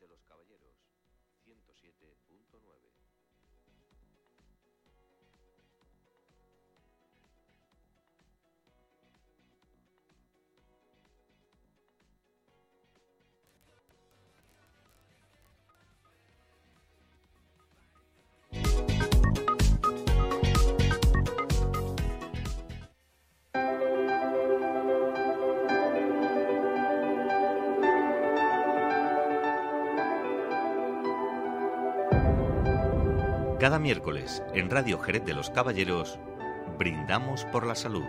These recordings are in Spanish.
de los Caballeros, 107.9. Cada miércoles en Radio Jerez de los Caballeros, brindamos por la salud.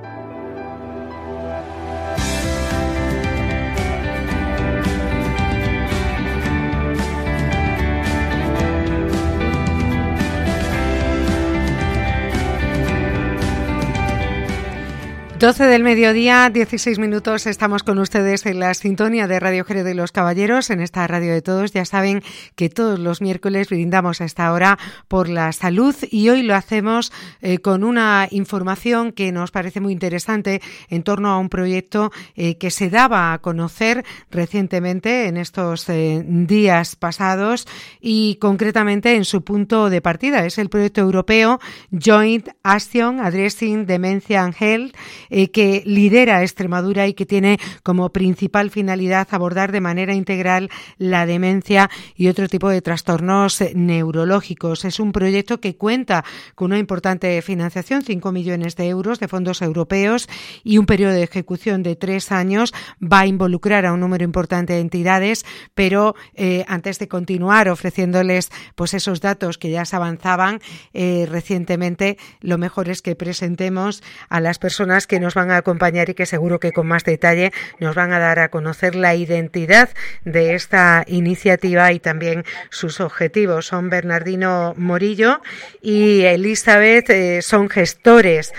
Doce del mediodía, 16 minutos, estamos con ustedes en la sintonía de Radio Jerez de los Caballeros, en esta radio de todos. Ya saben que todos los miércoles brindamos a esta hora por la salud y hoy lo hacemos con una información que nos parece muy interesante en torno a un proyecto que se daba a conocer recientemente en estos días pasados y concretamente en su punto de partida. Es el proyecto europeo Joint Action Addressing Dementia and Health, que lidera Extremadura y que tiene como principal finalidad abordar de manera integral la demencia y otro tipo de trastornos neurológicos. Es un proyecto que cuenta con una importante financiación, 5 millones de euros de fondos europeos y un periodo de ejecución de 3 años. Va a involucrar a un número importante de entidades, pero antes de continuar ofreciéndoles pues esos datos que ya se avanzaban recientemente, lo mejor es que presentemos a las personas que nos van a acompañar y que seguro que con más detalle nos van a dar a conocer la identidad de esta iniciativa y también sus objetivos. Son Bernardino Morillo y Elizabeth, son gestores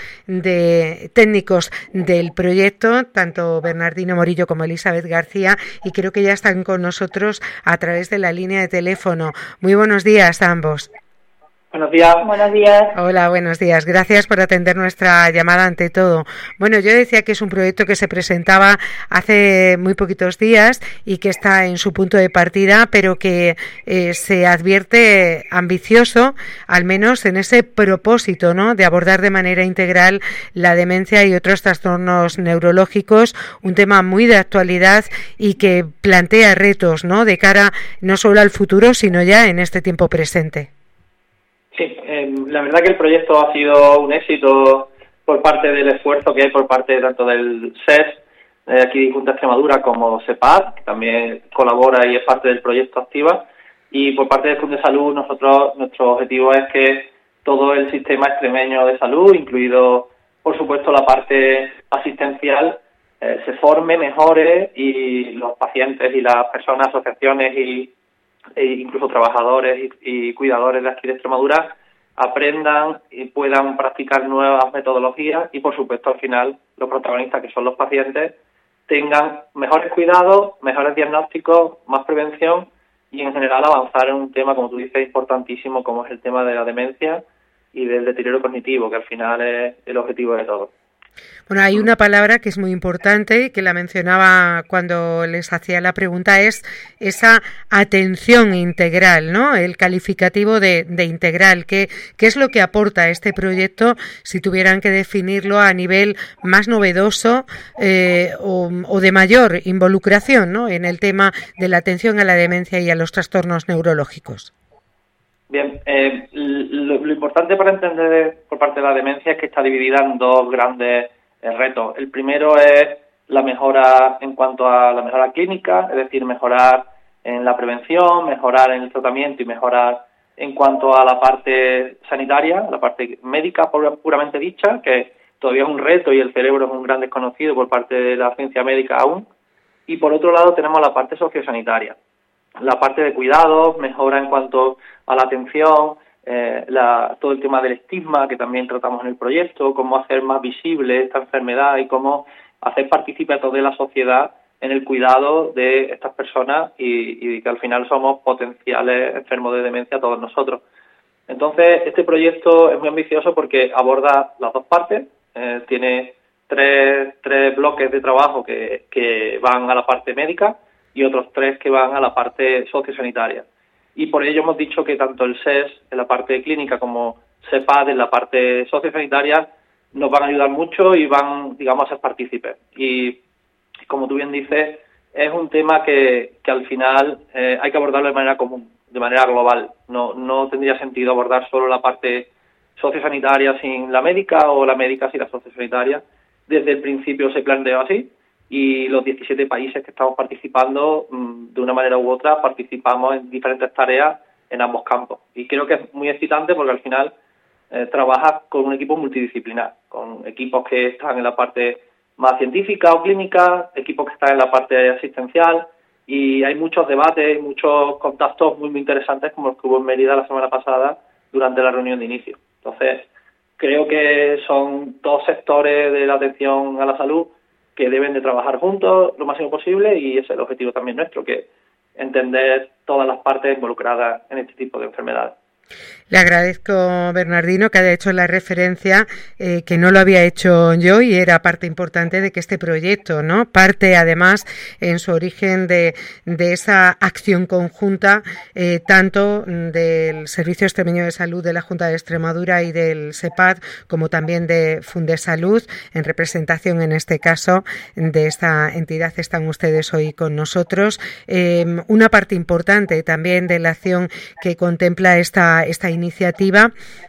técnicos del proyecto, tanto Bernardino Morillo como Elizabeth García, y creo que ya están con nosotros a través de la línea de teléfono. Muy buenos días a ambos. Buenos días. Buenos días. Hola, buenos días. Gracias por atender nuestra llamada ante todo. Bueno, yo decía que es un proyecto que se presentaba hace muy poquitos días y que está en su punto de partida, pero que se advierte ambicioso, al menos en ese propósito, ¿no?, de abordar de manera integral la demencia y otros trastornos neurológicos, un tema muy de actualidad y que plantea retos, ¿no?, de cara no solo al futuro, sino ya en este tiempo presente. Sí, la verdad que el proyecto ha sido un éxito por parte del esfuerzo que hay por parte tanto del SES, aquí de Junta de Extremadura, como SEPAD, que también colabora y es parte del proyecto Activa, y por parte del Fondo de Salud nuestro objetivo es que todo el sistema extremeño de salud, incluido por supuesto la parte asistencial, se forme, mejore y los pacientes y las personas, asociaciones e incluso trabajadores y cuidadores de aquí de Extremadura aprendan y puedan practicar nuevas metodologías y, por supuesto, al final, los protagonistas, que son los pacientes, tengan mejores cuidados, mejores diagnósticos, más prevención y, en general, avanzar en un tema, como tú dices, importantísimo, como es el tema de la demencia y del deterioro cognitivo, que al final es el objetivo de todo. Bueno, hay una palabra que es muy importante, que la mencionaba cuando les hacía la pregunta, es esa atención integral, ¿no? El calificativo de integral. ¿Qué es lo que aporta este proyecto, si tuvieran que definirlo a nivel más novedoso o de mayor involucración, ¿no?, en el tema de la atención a la demencia y a los trastornos neurológicos? Bien, lo importante para entender por parte de la demencia es que está dividida en dos grandes retos. El primero es la mejora en cuanto a la mejora clínica, es decir, mejorar en la prevención, mejorar en el tratamiento y mejorar en cuanto a la parte sanitaria, la parte médica puramente dicha, que todavía es un reto y el cerebro es un gran desconocido por parte de la ciencia médica aún. Y por otro lado tenemos la parte sociosanitaria, la parte de cuidados, mejora en cuanto a la atención, todo el tema del estigma que también tratamos en el proyecto, cómo hacer más visible esta enfermedad y cómo hacer partícipe a toda la sociedad en el cuidado de estas personas y que al final somos potenciales enfermos de demencia todos nosotros. Entonces, este proyecto es muy ambicioso porque aborda las dos partes, tiene tres bloques de trabajo que van a la parte médica, y otros 3 que van a la parte sociosanitaria. Y por ello hemos dicho que tanto el SES en la parte clínica como CEPAD en la parte sociosanitaria nos van a ayudar mucho y van, digamos, a ser partícipes. Y como tú bien dices, es un tema que al final hay que abordarlo de manera común, de manera global. No tendría sentido abordar solo la parte sociosanitaria sin la médica o la médica sin la sociosanitaria. Desde el principio se planteó así y los 17 países que estamos participando, de una manera u otra, participamos en diferentes tareas en ambos campos. Y creo que es muy excitante porque al final trabajas con un equipo multidisciplinar, con equipos que están en la parte más científica o clínica, equipos que están en la parte asistencial, y hay muchos debates, muchos contactos muy interesantes como los que hubo en Mérida la semana pasada durante la reunión de inicio. Entonces, creo que son 2 sectores de la atención a la salud que deben de trabajar juntos lo máximo posible, y ese es el objetivo también nuestro, que entender todas las partes involucradas en este tipo de enfermedades. Le agradezco, Bernardino, que haya hecho la referencia, que no lo había hecho yo, y era parte importante de que este proyecto, ¿no?, parte además en su origen de esa acción conjunta, tanto del Servicio Extremeño de Salud de la Junta de Extremadura y del CEPAD, como también de Fundesalud, en representación en este caso de esta entidad. Están ustedes hoy con nosotros. Una parte importante también de la acción que contempla esta iniciativa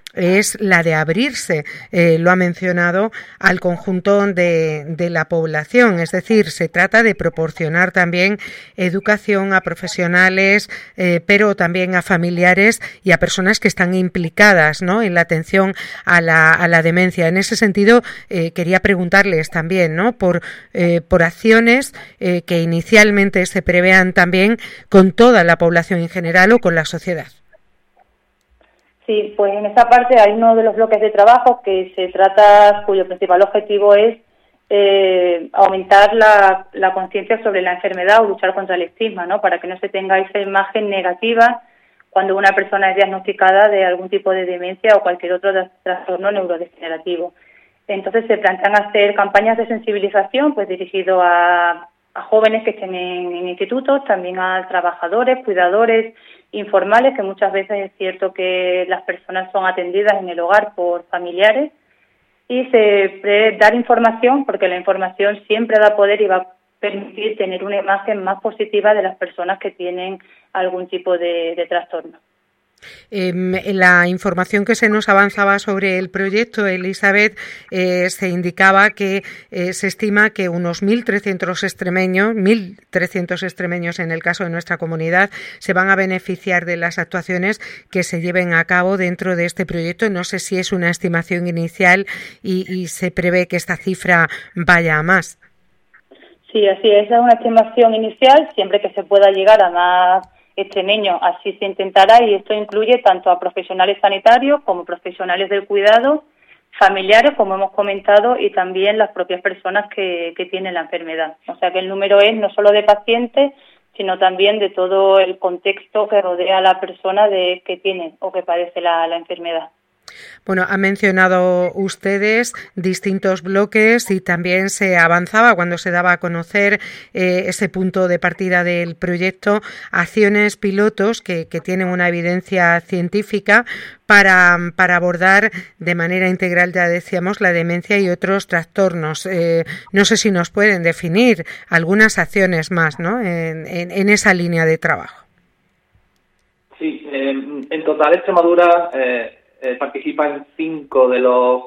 es la de abrirse, lo ha mencionado, al conjunto de la población. Es decir, se trata de proporcionar también educación a profesionales, pero también a familiares y a personas que están implicadas, ¿no?, en la atención a la demencia. En ese sentido, quería preguntarles también, ¿no?, por acciones que inicialmente se prevean también con toda la población en general o con la sociedad. Sí, pues en esa parte hay uno de los bloques de trabajo que se trata, cuyo principal objetivo es aumentar la conciencia sobre la enfermedad o luchar contra el estigma, ¿no?, para que no se tenga esa imagen negativa cuando una persona es diagnosticada de algún tipo de demencia o cualquier otro trastorno neurodegenerativo. Entonces se plantean hacer campañas de sensibilización, pues dirigido a jóvenes que estén en institutos, también a trabajadores, cuidadores informales, que muchas veces es cierto que las personas son atendidas en el hogar por familiares, y dar información, porque la información siempre da poder y va a permitir tener una imagen más positiva de las personas que tienen algún tipo de trastorno. En la información que se nos avanzaba sobre el proyecto, Elizabeth, se indicaba que se estima que unos 1.300 extremeños en el caso de nuestra comunidad se van a beneficiar de las actuaciones que se lleven a cabo dentro de este proyecto. No sé si es una estimación inicial y se prevé que esta cifra vaya a más. Sí, así es una estimación inicial, siempre que se pueda llegar a más extremeños, así se intentará, y esto incluye tanto a profesionales sanitarios como profesionales del cuidado, familiares, como hemos comentado, y también las propias personas que tienen la enfermedad. O sea que el número es no solo de pacientes, sino también de todo el contexto que rodea a la persona que tiene o que padece la enfermedad. Bueno, han mencionado ustedes distintos bloques y también se avanzaba cuando se daba a conocer ese punto de partida del proyecto, acciones pilotos que tienen una evidencia científica para abordar de manera integral, ya decíamos, la demencia y otros trastornos. No sé si nos pueden definir algunas acciones más, ¿no?, en esa línea de trabajo. Sí, en total Extremadura participa en 5 de los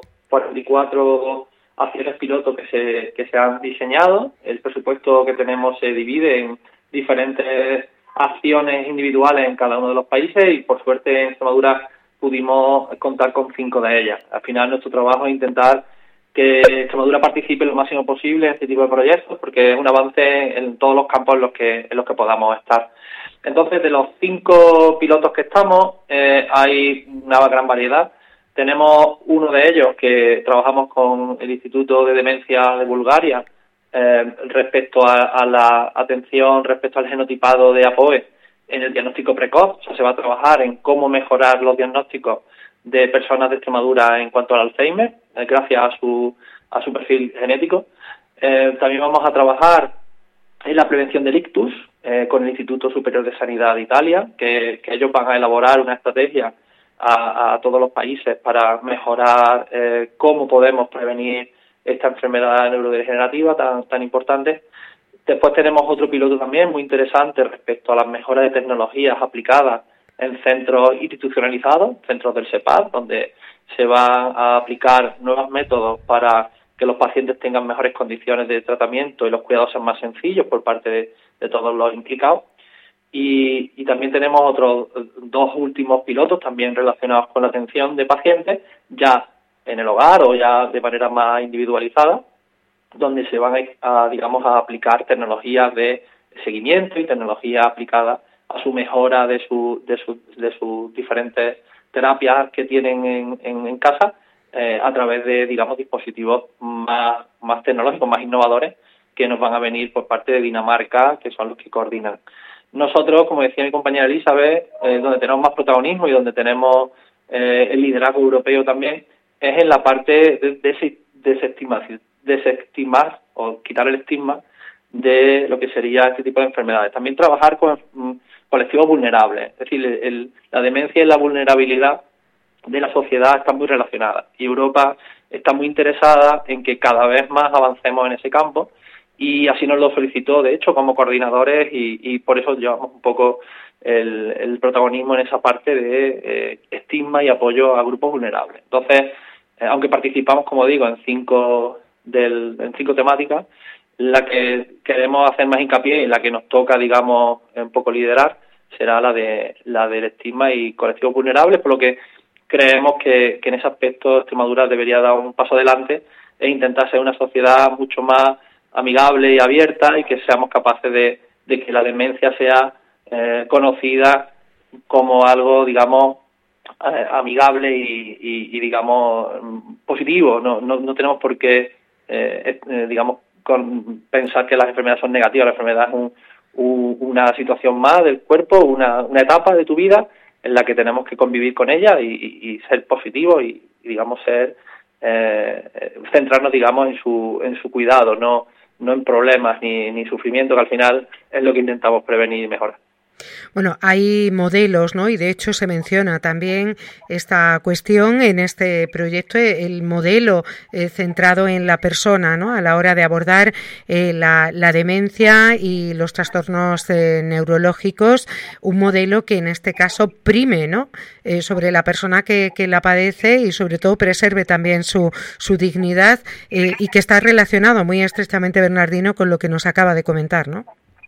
44 acciones piloto que se han diseñado. El presupuesto que tenemos se divide en diferentes acciones individuales en cada uno de los países y por suerte en Extremadura pudimos contar con 5 de ellas. Al final nuestro trabajo es intentar que Extremadura participe lo máximo posible en este tipo de proyectos porque es un avance en todos los campos en los que podamos estar. Entonces, de los 5 pilotos que estamos, hay una gran variedad. Tenemos uno de ellos que trabajamos con el Instituto de Demencia de Bulgaria respecto a la atención, respecto al genotipado de APOE en el diagnóstico precoz. O sea, se va a trabajar en cómo mejorar los diagnósticos de personas de Extremadura en cuanto al Alzheimer, gracias a su perfil genético. También vamos a trabajar en la prevención del ictus, con el Instituto Superior de Sanidad de Italia, que ellos van a elaborar una estrategia a todos los países para mejorar cómo podemos prevenir esta enfermedad neurodegenerativa tan importante. Después tenemos otro piloto también muy interesante respecto a las mejoras de tecnologías aplicadas en centros institucionalizados, centros del CEPAD, donde se van a aplicar nuevos métodos para que los pacientes tengan mejores condiciones de tratamiento y los cuidados sean más sencillos por parte de todos los implicados. Y también tenemos otros 2 últimos pilotos también relacionados con la atención de pacientes, ya en el hogar o ya de manera más individualizada, donde se van a aplicar tecnologías de seguimiento y tecnologías aplicadas a su mejora de sus diferentes terapias que tienen en casa, a través de, dispositivos más tecnológicos, más innovadores, que nos van a venir por parte de Dinamarca, que son los que coordinan. Nosotros, como decía mi compañera Elizabeth, donde tenemos más protagonismo y donde tenemos el liderazgo europeo también, es en la parte de desestimar o quitar el estigma de lo que sería este tipo de enfermedades. También trabajar con colectivos vulnerables, es decir, la demencia y la vulnerabilidad de la sociedad están muy relacionadas y Europa está muy interesada en que cada vez más avancemos en ese campo, y así nos lo solicitó, de hecho, como coordinadores, y por eso llevamos un poco el protagonismo en esa parte de estigma y apoyo a grupos vulnerables. Entonces, aunque participamos, como digo, en cinco temáticas, la que queremos hacer más hincapié y la que nos toca, un poco liderar, será la del estigma y colectivos vulnerables, por lo que creemos que en ese aspecto Extremadura debería dar un paso adelante e intentar ser una sociedad mucho más amigable y abierta, y que seamos capaces de que la demencia sea conocida como algo, amigable y positivo. No tenemos por qué, pensar que las enfermedades son negativas. La enfermedad es una situación más del cuerpo, una etapa de tu vida en la que tenemos que convivir con ella y ser positivos y ser centrarnos, en su cuidado, no en problemas ni sufrimiento, que al final es lo que intentamos prevenir y mejorar. Bueno, hay modelos, ¿no? Y de hecho se menciona también esta cuestión en este proyecto, el modelo centrado en la persona, ¿no? A la hora de abordar la demencia y los trastornos neurológicos, un modelo que en este caso prime, ¿no? Sobre la persona que la padece y sobre todo preserve también su dignidad, y que está relacionado muy estrechamente, Bernardino, con lo que nos acaba de comentar, ¿no?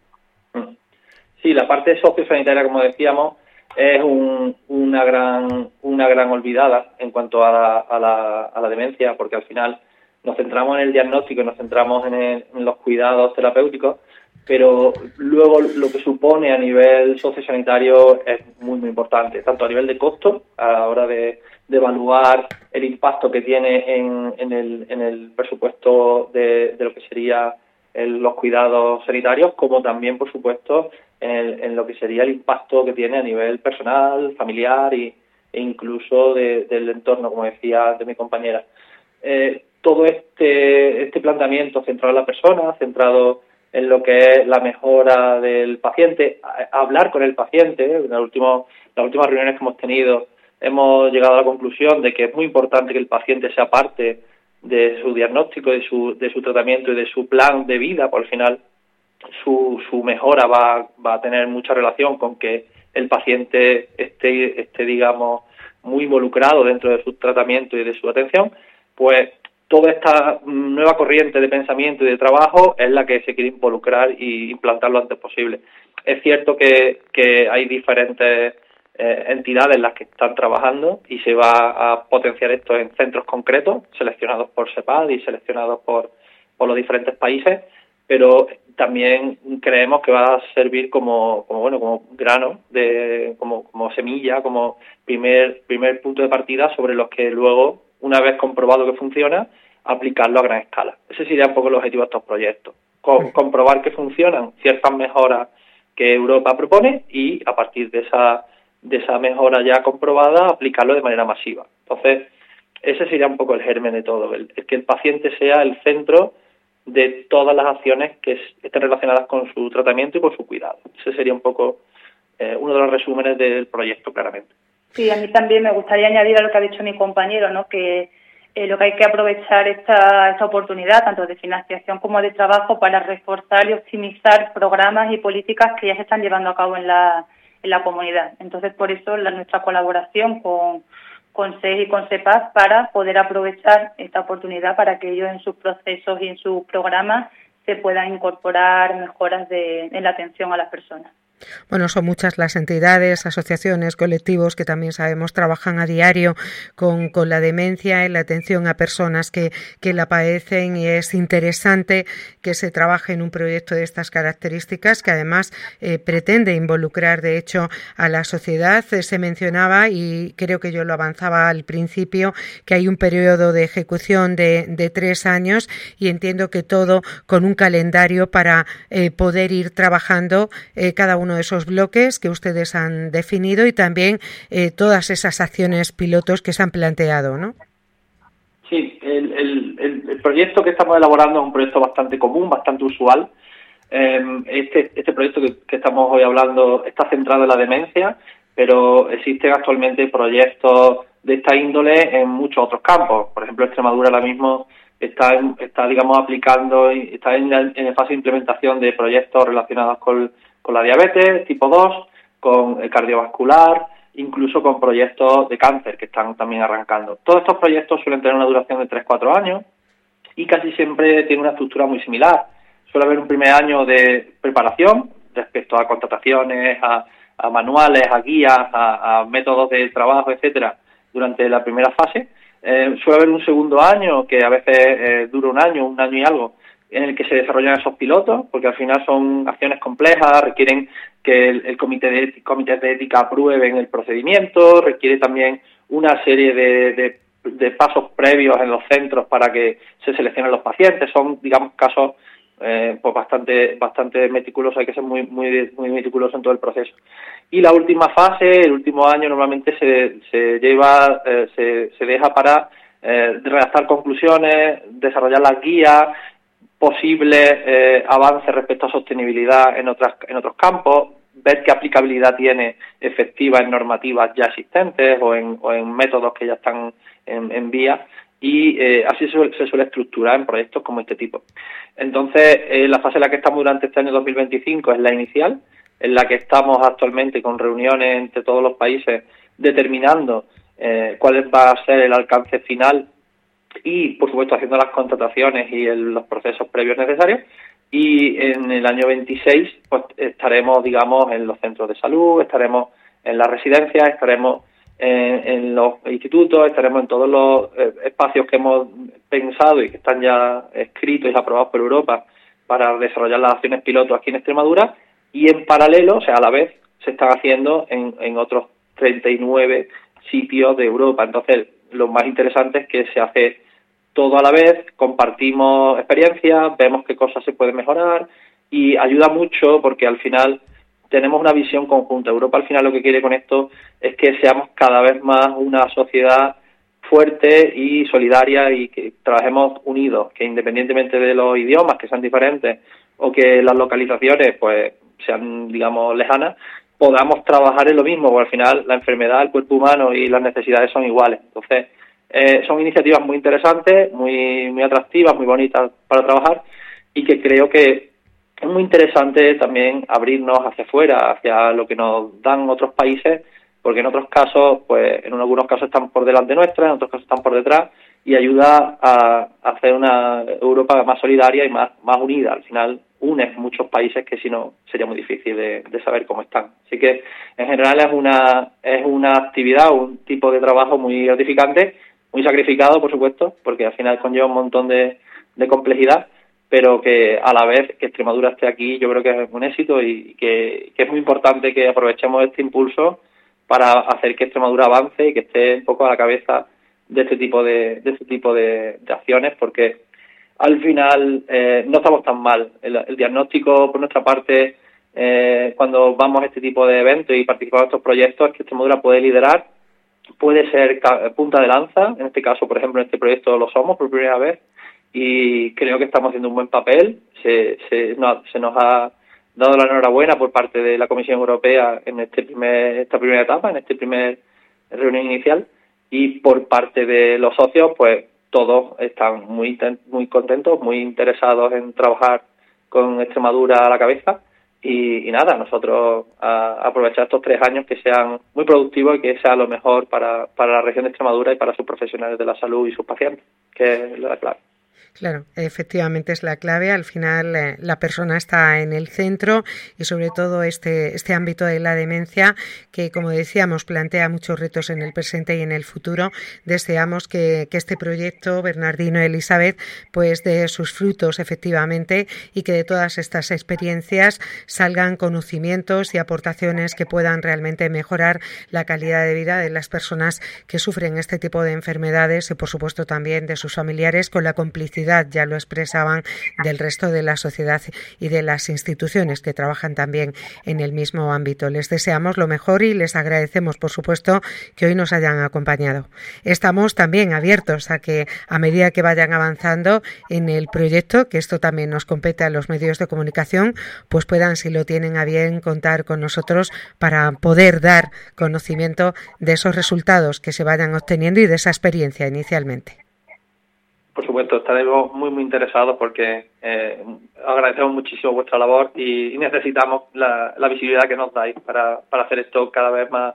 Sí, la parte sociosanitaria, como decíamos, es una gran olvidada en cuanto a la demencia, porque al final nos centramos en el diagnóstico y nos centramos en los cuidados terapéuticos, pero luego lo que supone a nivel sociosanitario es muy, muy importante, tanto a nivel de costo, a la hora de evaluar el impacto que tiene en el presupuesto de lo que sería los cuidados sanitarios, como también, por supuesto, en lo que sería el impacto que tiene a nivel personal, familiar e incluso del entorno, como decía de mi compañera. Todo este planteamiento centrado en la persona, centrado en lo que es la mejora del paciente, hablar con el paciente. En las últimas reuniones que hemos tenido hemos llegado a la conclusión de que es muy importante que el paciente sea parte de su diagnóstico, de su tratamiento y de su plan de vida, por al final su mejora va a tener mucha relación con que el paciente esté muy involucrado dentro de su tratamiento y de su atención. Pues toda esta nueva corriente de pensamiento y de trabajo es la que se quiere involucrar y implantar lo antes posible. Es cierto que hay diferentes entidades las que están trabajando y se va a potenciar esto en centros concretos seleccionados por CEPAD y seleccionados por los diferentes países, pero también creemos que va a servir como grano, como semilla, como primer punto de partida sobre los que luego, una vez comprobado que funciona, aplicarlo a gran escala. Ese sería un poco el objetivo de estos proyectos, comprobar que funcionan ciertas mejoras que Europa propone y a partir de esa mejora ya comprobada aplicarlo de manera masiva. Entonces, ese sería un poco el germen de todo, el que el paciente sea el centro de todas las acciones que estén relacionadas con su tratamiento y con su cuidado. Ese sería un poco uno de los resúmenes del proyecto, claramente. Sí, a mí también me gustaría añadir a lo que ha dicho mi compañero, ¿no? Que lo que hay que aprovechar esta oportunidad, tanto de financiación como de trabajo, para reforzar y optimizar programas y políticas que ya se están llevando a cabo en la comunidad. Entonces, por eso nuestra colaboración con SES y con SEPAS para poder aprovechar esta oportunidad para que ellos en sus procesos y en sus programas se puedan incorporar mejoras en la atención a las personas. Bueno, son muchas las entidades, asociaciones, colectivos que también sabemos trabajan a diario con la demencia en la atención a personas que la padecen, y es interesante que se trabaje en un proyecto de estas características que además pretende involucrar de hecho a la sociedad. Se mencionaba, y creo que yo lo avanzaba al principio, que hay un periodo de ejecución de 3 años, y entiendo que todo con un calendario para poder ir trabajando cada uno de esos bloques que ustedes han definido, y también todas esas acciones pilotos que se han planteado, ¿no? Sí, el proyecto que estamos elaborando es un proyecto bastante común, bastante usual. Este proyecto que estamos hoy hablando está centrado en la demencia, pero existen actualmente proyectos de esta índole en muchos otros campos. Por ejemplo, Extremadura ahora mismo está digamos, aplicando, está en fase de implementación de proyectos relacionados con la diabetes tipo 2, con el cardiovascular, incluso con proyectos de cáncer que están también arrancando. Todos estos proyectos suelen tener una duración de 3-4 años y casi siempre tienen una estructura muy similar. Suele haber un primer año de preparación respecto a contrataciones, a manuales, a guías, a métodos de trabajo, etcétera, durante la primera fase. Suele haber un segundo año que a veces dura un año y algo, en el que se desarrollan esos pilotos, porque al final son acciones complejas, requieren que el comité de ética aprueben el procedimiento, requiere también una serie de pasos previos en los centros para que se seleccionen los pacientes. Son, digamos, casos pues bastante meticulosos, hay que ser muy meticuloso en todo el proceso. Y la última fase, el último año, normalmente se deja para redactar conclusiones, desarrollar las guías, posibles avances respecto a sostenibilidad en otros campos, ver qué aplicabilidad tiene efectiva en normativas ya existentes o en métodos que ya están en vía, y así se suele estructurar en proyectos como este tipo. Entonces, la fase en la que estamos durante este año 2025 es la inicial, en la que estamos actualmente con reuniones entre todos los países determinando cuál va a ser el alcance final y, por supuesto, haciendo las contrataciones y los procesos previos necesarios. Y en el año 26 pues estaremos, digamos, en los centros de salud, estaremos en las residencias, estaremos en los institutos, estaremos en todos los espacios que hemos pensado y que están ya escritos y aprobados por Europa para desarrollar las acciones piloto aquí en Extremadura, y en paralelo, o sea, a la vez, se están haciendo en otros 39 sitios de Europa. Entonces, lo más interesante es que se hace todo a la vez, compartimos experiencias, vemos qué cosas se pueden mejorar, y ayuda mucho porque al final tenemos una visión conjunta. Europa al final lo que quiere con esto es que seamos cada vez más una sociedad fuerte y solidaria, y que trabajemos unidos, que independientemente de los idiomas que sean diferentes o que las localizaciones pues sean, digamos, lejanas, podamos trabajar en lo mismo, porque al final la enfermedad, el cuerpo humano y las necesidades son iguales. Entonces, son iniciativas muy interesantes, muy atractivas, muy bonitas para trabajar, y que creo que es muy interesante también abrirnos hacia afuera, hacia lo que nos dan otros países, porque en otros casos, pues en algunos casos están por delante nuestra, en otros casos están por detrás, y ayuda a hacer una Europa más solidaria y más unida. Al final une muchos países que si no sería muy difícil de saber cómo están. Así que en general es una actividad, un tipo de trabajo muy gratificante, muy sacrificado, por supuesto, porque al final conlleva un montón de complejidad, pero que a la vez que Extremadura esté aquí, yo creo que es un éxito, y que es muy importante que aprovechemos este impulso para hacer que Extremadura avance y que esté un poco a la cabeza de este tipo de acciones, porque al final no estamos tan mal. El diagnóstico, por nuestra parte, cuando vamos a este tipo de eventos y participamos en estos proyectos, es que Extremadura puede liderar, puede ser punta de lanza. En este caso, por ejemplo, en este proyecto lo somos por primera vez, y creo que estamos haciendo un buen papel. Se nos ha dado la enhorabuena por parte de la Comisión Europea en esta primera etapa, en este primer reunión inicial, y por parte de los socios, pues todos están muy contentos, muy interesados en trabajar con Extremadura a la cabeza. Y nada, nosotros aprovechar estos 3 años que sean muy productivos y que sea lo mejor para la región de Extremadura y para sus profesionales de la salud y sus pacientes, que es la clave. Claro, efectivamente es la clave. Al final la persona está en el centro y sobre todo este ámbito de la demencia que, como decíamos, plantea muchos retos en el presente y en el futuro. Deseamos que este proyecto, Bernardino y Elizabeth, pues dé sus frutos efectivamente y que de todas estas experiencias salgan conocimientos y aportaciones que puedan realmente mejorar la calidad de vida de las personas que sufren este tipo de enfermedades y, por supuesto, también de sus familiares, con la complicidad, ya lo expresaban, del resto de la sociedad y de las instituciones que trabajan también en el mismo ámbito. Les deseamos lo mejor y les agradecemos, por supuesto, que hoy nos hayan acompañado. Estamos también abiertos a que, a medida que vayan avanzando en el proyecto, que esto también nos compete a los medios de comunicación, pues puedan, si lo tienen a bien, contar con nosotros para poder dar conocimiento de esos resultados que se vayan obteniendo y de esa experiencia inicialmente. Por supuesto, estaremos muy interesados porque agradecemos muchísimo vuestra labor y necesitamos la visibilidad que nos dais para hacer esto cada vez más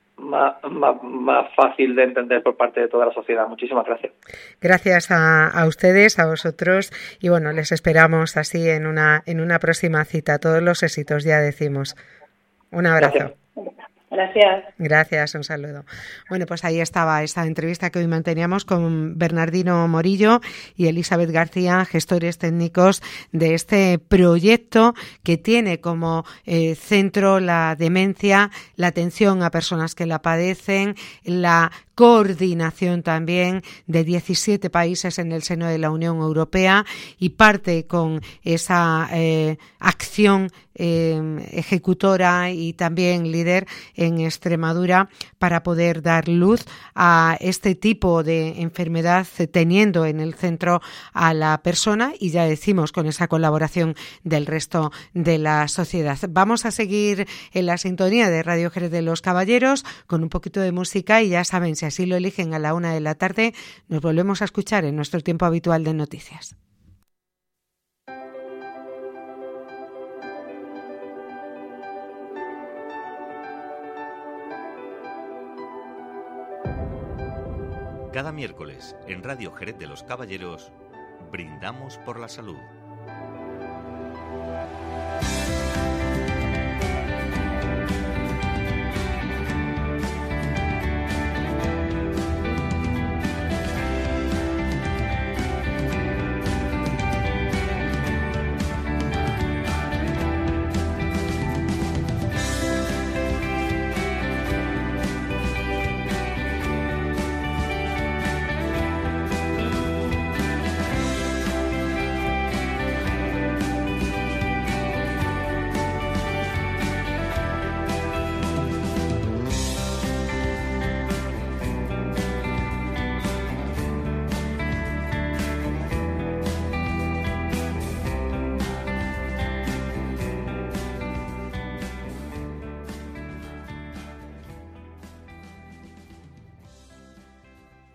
fácil de entender por parte de toda la sociedad. Muchísimas gracias. Gracias a ustedes, a vosotros, y bueno, les esperamos así en una próxima cita. Todos los éxitos, ya decimos. Un abrazo. Gracias. Gracias, un saludo. Bueno, pues ahí estaba esta entrevista que hoy manteníamos con Bernardino Morillo y Elizabeth García, gestores técnicos de este proyecto que tiene como centro la demencia, la atención a personas que la padecen, la coordinación también de 17 países en el seno de la Unión Europea y parte con esa acción ejecutora y también líder en Extremadura para poder dar luz a este tipo de enfermedad, teniendo en el centro a la persona y, ya decimos, con esa colaboración del resto de la sociedad. Vamos a seguir en la sintonía de Radio Jerez de los Caballeros con un poquito de música y ya saben, si así lo eligen, a la 1:00 p.m, nos volvemos a escuchar en nuestro tiempo habitual de noticias. Cada miércoles en Radio Jerez de los Caballeros brindamos por la salud.